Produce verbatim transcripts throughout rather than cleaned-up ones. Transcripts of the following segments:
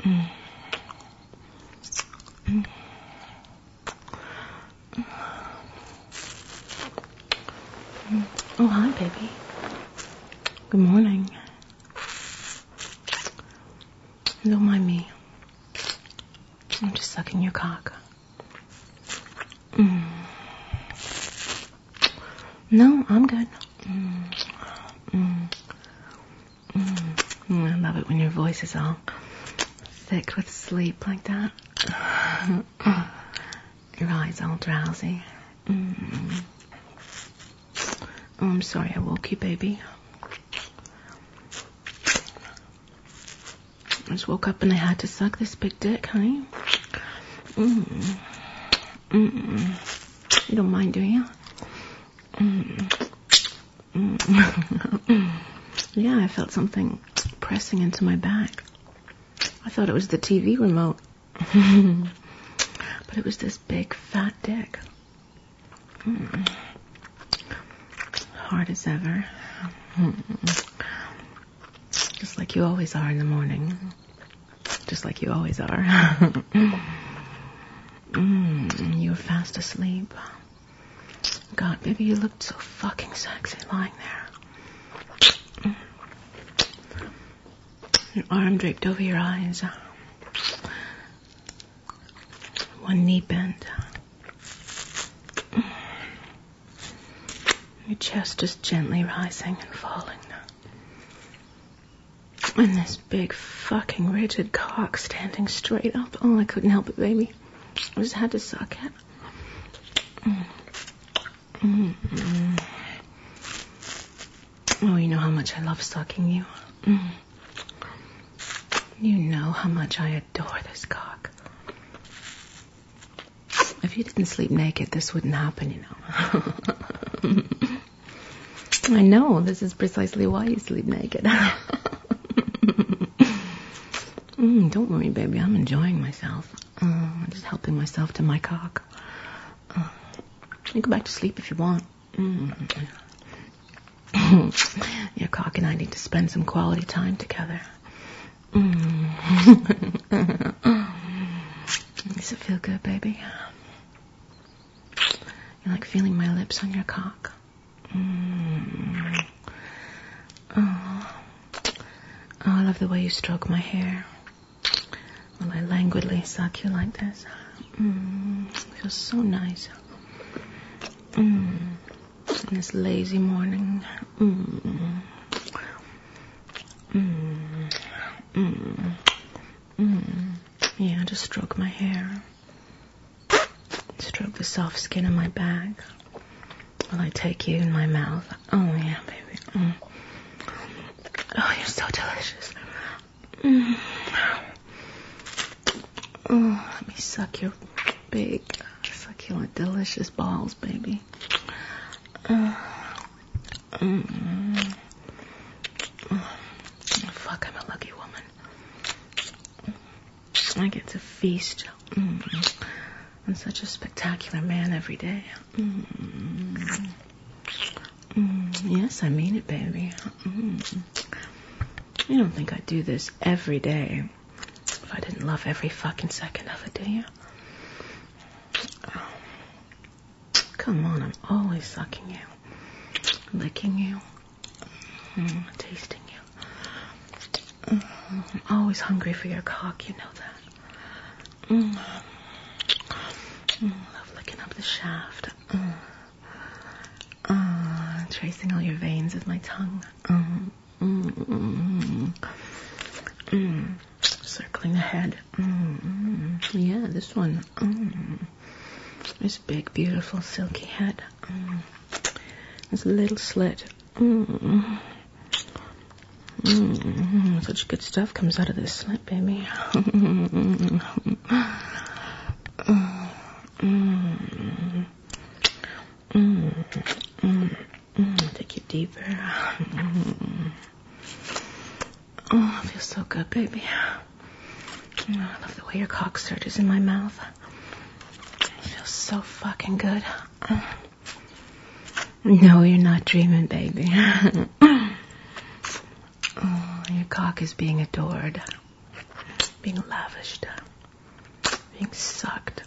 Mm. Mm. Mm. Oh, hi, baby. Good morning. Don't mind me. I'm just sucking your cock. Mm. No, I'm good. Mm. Mm. Mm. Mm. I love it when your voice is all thick with sleep like that. Your eyes all drowsy. Mm. Oh, I'm sorry I woke you, baby. I just woke up and I had to suck this big dick, honey. Mm. Mm. You don't mind, do you? Mm. Mm. Yeah, I felt something pressing into my back. I thought it was the T V remote. But it was this big, fat dick. Mm. Hard as ever. Mm. Just like you always are in the morning. Just like you always are. Mm. You were fast asleep. God, baby, you looked so fucking sexy lying there. Your arm draped over your eyes. One knee bent. Your chest just gently rising and falling. And this big fucking rigid cock standing straight up. Oh, I couldn't help it, baby. I just had to suck it. Mm. Mm-mm. Oh, you know how much I love sucking you. Mm. You know how much I adore this cock. If you didn't sleep naked, this wouldn't happen, you know. I know, this is precisely why you sleep naked. mm, don't worry, baby, I'm enjoying myself. Uh, I'm just helping myself to my cock. Uh, you go back to sleep if you want. Mm. Your cock and I need to spend some quality time together. Mm. Does it feel good, baby? You like feeling my lips on your cock? Mm. Oh. Oh, I love the way you stroke my hair while I languidly suck you like this. Mm. It feels so nice. Mm. On this lazy morning. Mm. Mm. Mm. Mm. Yeah, just stroke my hair. Stroke the soft skin of my back while I take you in my mouth. Oh, yeah, baby. Mm. Oh, you're so delicious. Mm. Oh, let me suck your big, succulent, delicious balls, baby. Uh, mm. Oh, fuck, I'm a lucky woman. I get to feast mm, on such a spectacular man every day. Mm. Mm. Yes, I mean it, baby. Mm. You don't think I'd do this every day if I didn't love every fucking second of it, do you? Oh. Come on, I'm always sucking you, licking you, mm, tasting you. Mm. I'm always hungry for your cock, you know that. Mm. Mm. Love licking up the shaft. Mm. Uh, tracing all your veins with my tongue. Mm. Mm. Mm. Mm. Circling the head. Mm. Yeah, this one. Mm. This big, beautiful, silky head. Mm. This little slit. Mm. Mm. Such good stuff comes out of this slit, baby. Mm. Mm. Mm. Mm. Mm. Take you deeper. Mm. Oh, it feels so good, baby. Oh, I love the way your cock surges in my mouth. It feels so fucking good. No, you're not dreaming, baby. Oh, your cock is being adored. being lavished, being sucked,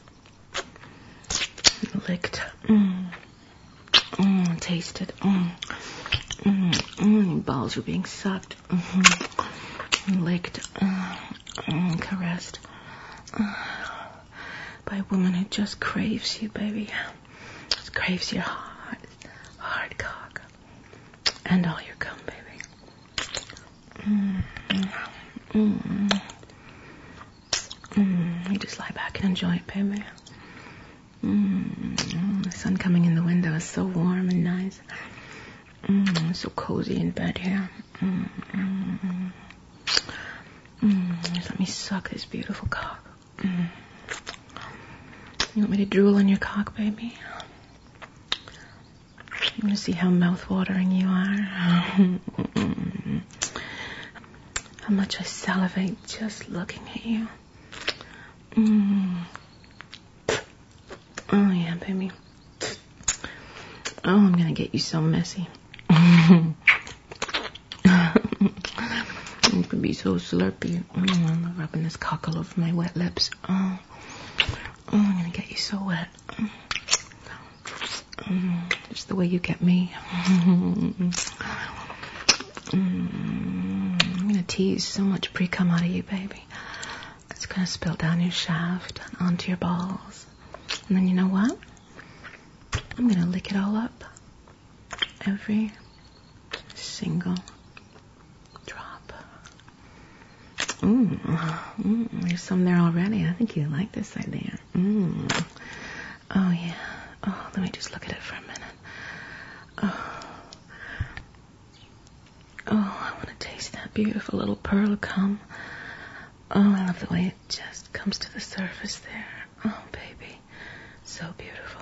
licked, mm, mm, tasted, mm, mm, mm, your balls were being sucked, mm, licked, mm, mm, caressed uh, by a woman who just craves you, baby. Just craves your hard, hard cock and all your cum, baby. Mm, mm, mm, mm. You just lie back and enjoy it, baby. Mm, the sun coming in the window is so warm and nice. Mm, so cozy in bed here. Mm, mm, mm. Mm, just let me suck this beautiful cock. Mm. You want me to drool on your cock, baby? You want to see how mouth-watering you are? Mm. How much I salivate just looking at you. Mm. Oh, yeah, baby. Oh, I'm going to get you so messy. It could be so slurpy. Mm, I'm rubbing this cock all over my wet lips. Oh, oh I'm going to get you so wet. Mm, just the way you get me. Mm, I'm going to tease so much pre-cum out of you, baby. It's going to spill down your shaft and onto your balls. And then you know what? I'm going to lick it all up. Every single drop. Mmm. Mm, there's some there already. I think you like this idea. Mmm. Oh, yeah. Oh, let me just look at it for a minute. Oh. Oh, I want to taste that beautiful little pearl of cum. Oh, I love the way it just comes to the surface there. Oh, baby. So beautiful.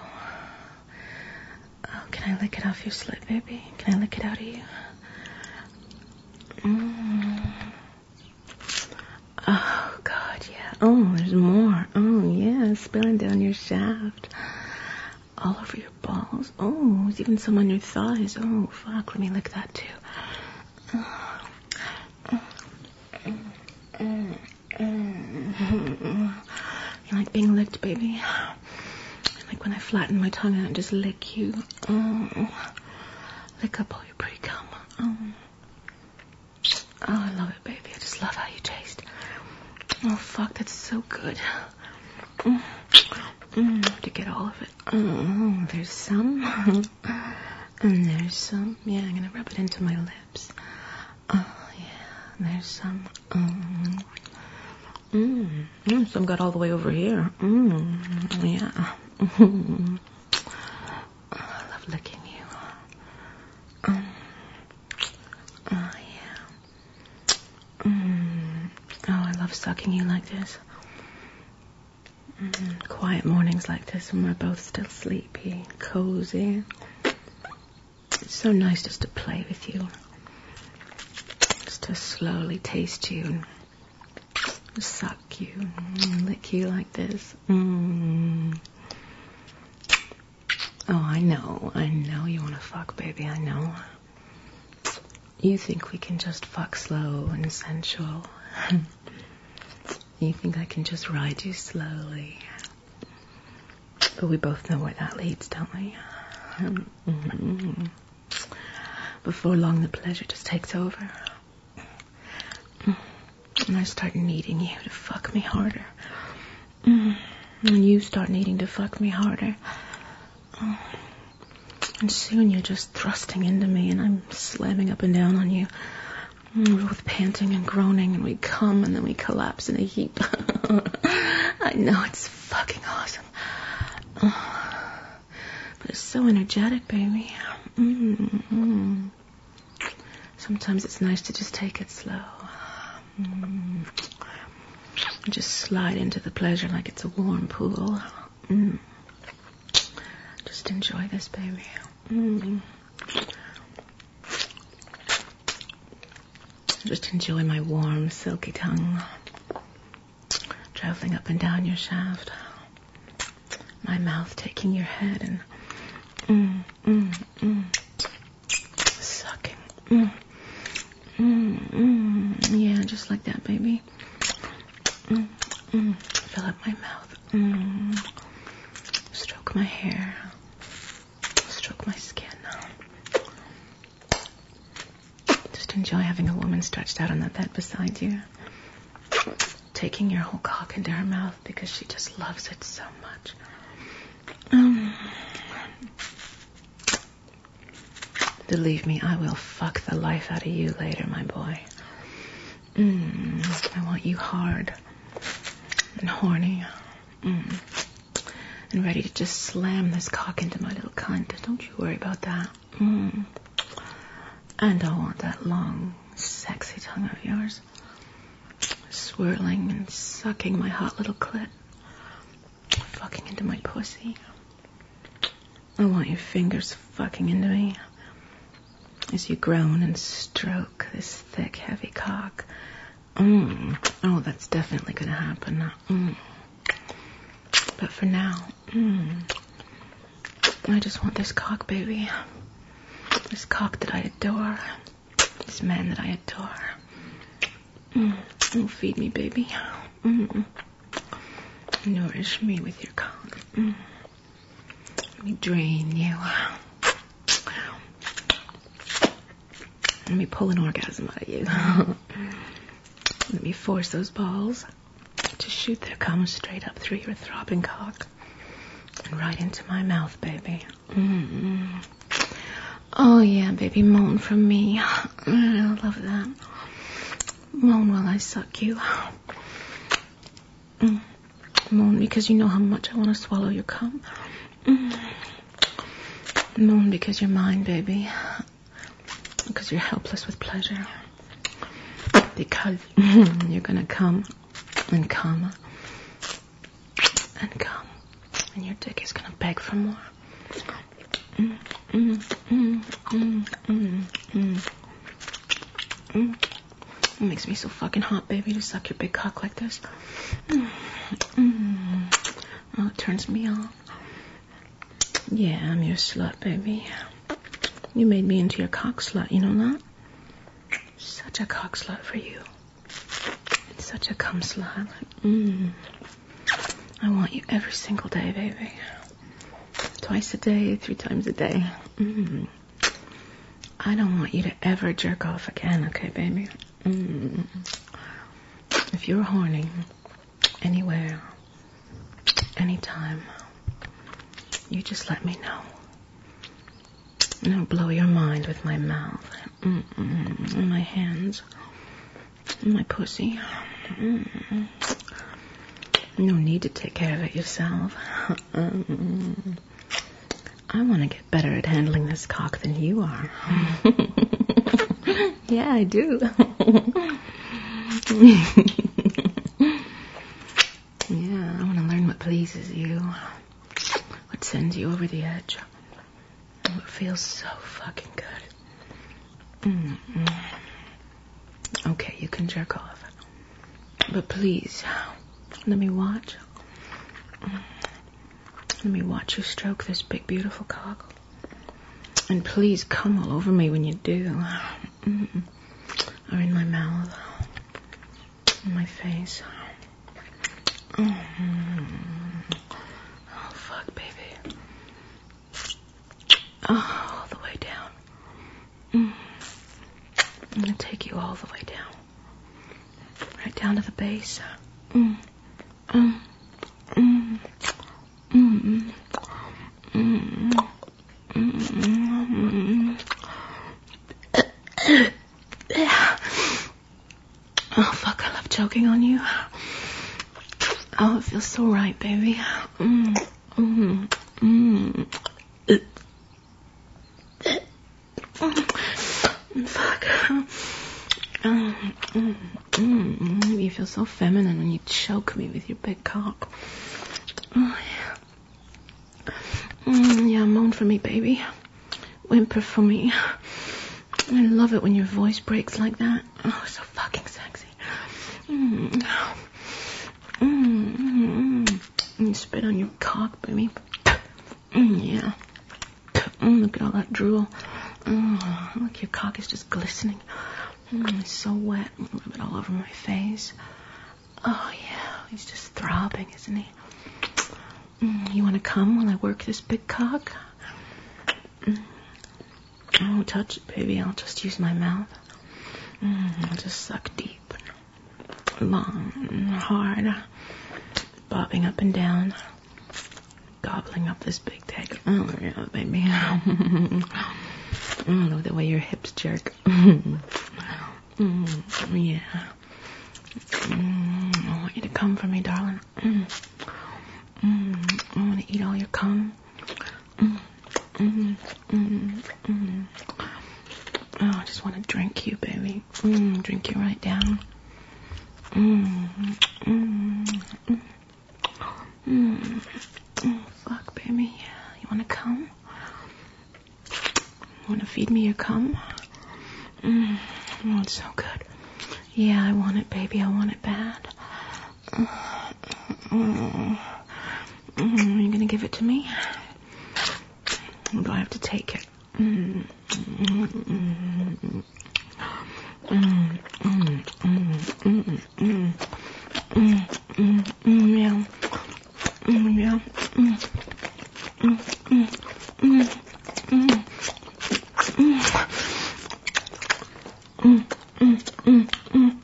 Oh, can I lick it off your slit, baby? Can I lick it out of you? Mm. Oh, God, yeah. Oh, there's more. Oh, yeah, spilling down your shaft. All over your balls. Oh, there's even some on your thighs. Oh, fuck, let me lick that too. Oh. You like being licked, baby? Like when I flatten my tongue out and just lick you. Oh. Lick up all your pre-cum. Oh. Oh, I love it, baby. I just love how you taste. Oh, fuck, that's so good. Mm. Mm, to get all of it. Oh, there's some. And there's some. Yeah, I'm going to rub it into my lips. Oh, yeah. And there's some. Mm. Mm. Mm, some got all the way over here. Mm. Yeah. Mm. Oh, I love licking you. Um. Oh, yeah. Mm. Oh, I love sucking you like this. Mm, quiet mornings like this when we're both still sleepy, cozy. It's so nice just to play with you. Just to slowly taste you and suck you and lick you like this. Mm. Oh, I know, I know you want to fuck, baby, I know. You think we can just fuck slow and sensual. You think I can just ride you slowly. But we both know where that leads, don't we? Mm-hmm. Before long, the pleasure just takes over. And I start needing you to fuck me harder. And you start needing to fuck me harder. And soon you're just thrusting into me and I'm slamming up and down on you. We're both panting and groaning and we come and then we collapse in a heap. I know, it's fucking awesome. But it's so energetic, baby. Mm-hmm. Sometimes it's nice to just take it slow. Mm. Just slide into the pleasure like it's a warm pool. Mm. Just enjoy this, baby. Mm. Just enjoy my warm, silky tongue traveling up and down your shaft. My mouth taking your head and mm, mm, mm, sucking. Mm, mm, mm. Yeah, just like that, baby. Mm, mm. Fill up my mouth. Mm. Stroke my hair. Stroke my skin. Just enjoy having a woman stretched out on that bed beside you. Taking your whole cock into her mouth because she just loves it so much. Um, believe me, I will fuck the life out of you later, my boy. Mm, I want you hard and horny. Mm, and ready to just slam this cock into my little cunt. Don't you worry about that. Mm. And I want that long, sexy tongue of yours swirling and sucking my hot little clit, fucking into my pussy. I want your fingers fucking into me as you groan and stroke this thick, heavy cock. Mm. Oh, that's definitely gonna happen. Mm. But for now, mm, I just want this cock, baby. This cock that I adore. This man that I adore. Mm. Oh, feed me, baby. Mm. Nourish me with your cock. Mm. Let me drain you. Let me pull an orgasm out of you. Let me force those balls to shoot their cum straight up through your throbbing cock and right into my mouth, baby. Mm. Oh, yeah, baby, moan from me. I love that. Moan while I suck you. Mm. Moan because you know how much I want to swallow your cum. Mm. Moan because you're mine, baby. Because you're helpless with pleasure. Because you're gonna come and come and come. And your dick is gonna beg for more. Mm, mm, mm, mm, mm, mm. Mm. It makes me so fucking hot, baby, to suck your big cock like this. Mm, mm. Oh, it turns me on. Yeah, I'm your slut, baby. You made me into your cock slut, you know that? Such a cock slut for you. Such a cum slut. Mm. I want you every single day, baby. Twice a day, three times a day. Mm. I don't want you to ever jerk off again, okay, baby? Mm. If you're horny, anywhere, anytime, you just let me know. And I'll blow your mind with my mouth, mm-mm, and my hands, and my pussy. Mm-mm. No need to take care of it yourself. Mm-mm. I want to get better at handling this cock than you are. Yeah, I do. Yeah, I want to learn what pleases you, what sends you over the edge, what feels so fucking good. Mm-mm. Okay, you can jerk off, but please, let me watch. Let me watch you stroke this big, beautiful cock. And please come all over me when you do. Mm-mm. Or in my mouth. In my face. Mm-hmm. Oh, fuck, baby. Oh, all the way down. Mm. I'm gonna take you all the way down. Right down to the base. Mm. Mm. Mm. Mm. Mm. Mm. Oh, fuck, I love choking on you. Oh, it feels so right, baby. Mm. Mm. Mm. Fuck. Mm. Mm. Mm. You feel so feminine when you choke me with your big cock. Oh, yeah. Mm, yeah, moan for me, baby. Whimper for me. I love it when your voice breaks like that. Oh, so fucking sexy. Mm. Mm, mm, mm. You spit on your cock, baby. Mm, yeah. Mm, look at all that drool. Oh, look, your cock is just glistening. Mm, it's so wet. Rub it all over my face. Oh, yeah. throbbing, isn't he? Mm, you want to come while I work this big cock? Mm. I won't touch it, baby. I'll just use my mouth. Mm, I'll just suck deep, long, and hard, bobbing up and down, gobbling up this big dick. Oh, yeah, baby. Mm, the way your hips jerk. Mm, yeah. Mm, I want you to come for me, darling. Mm, mm, I want to eat all your cum. Mm, mm, mm, mm. Oh, I just want to drink you, baby. Mm, drink you right down. Mm, mm, mm, mm, mm, fuck, baby. You want to come? You want to feed me your cum? Mm, oh, it's so good. Yeah, I want it, baby. I want it bad. Mm, mm, mm, are you going to give it to me? Or do I have to take it? Mm, mm, mm, mm. Mm, mm, mm, mm, mm, mm, mm, mm, yeah, mm, yeah, mm, mm, mm, mm, mm, mm, mm, mm, mm,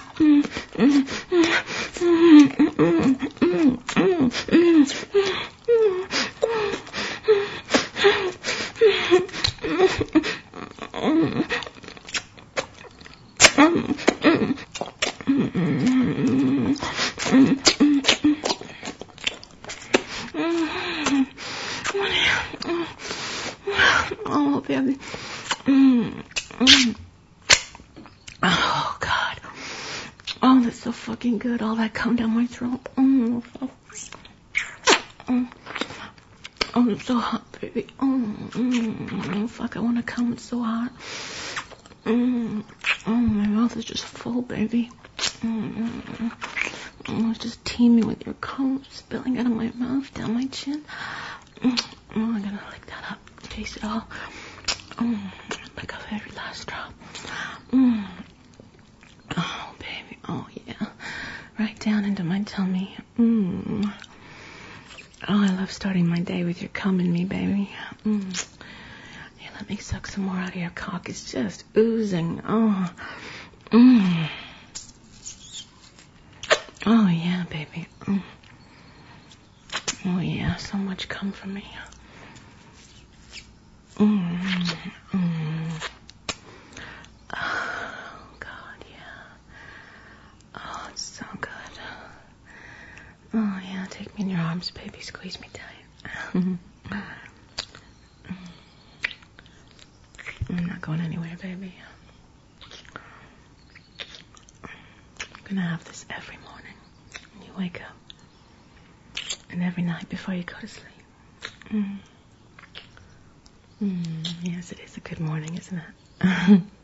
oh, baby. Mm, mm. Oh, God. Oh, that's so fucking good. All that cum down my throat. Mm. Mm. Oh, it's so hot, baby. Mm. Mm. Fuck, I want to come. It's so hot. Mm. Oh, my mouth is just full, baby. Mm. Oh, it's just teeming with your cum spilling out of my mouth, down my chin. Mm. Oh, I gotta lick that up. Taste it all. Mm. Lick up every last drop. Mm. Oh, baby. Oh, yeah. Right down into my tummy. Mm. Oh, I love starting my day with your cum in me, baby. Mm. Yeah, let me suck some more out of your cock. It's just oozing. Oh. Mm. Oh, yeah, baby. Mm. Oh, yeah. So much cum for me. Mm. Mm. Oh, God, yeah. Oh, it's so good. Oh, yeah, take me in your arms, baby. Squeeze me tight. I'm not going anywhere, baby. I'm gonna have this every morning when you wake up. And every night before you go to sleep. Mm. Mm, yes, it is a good morning, isn't it?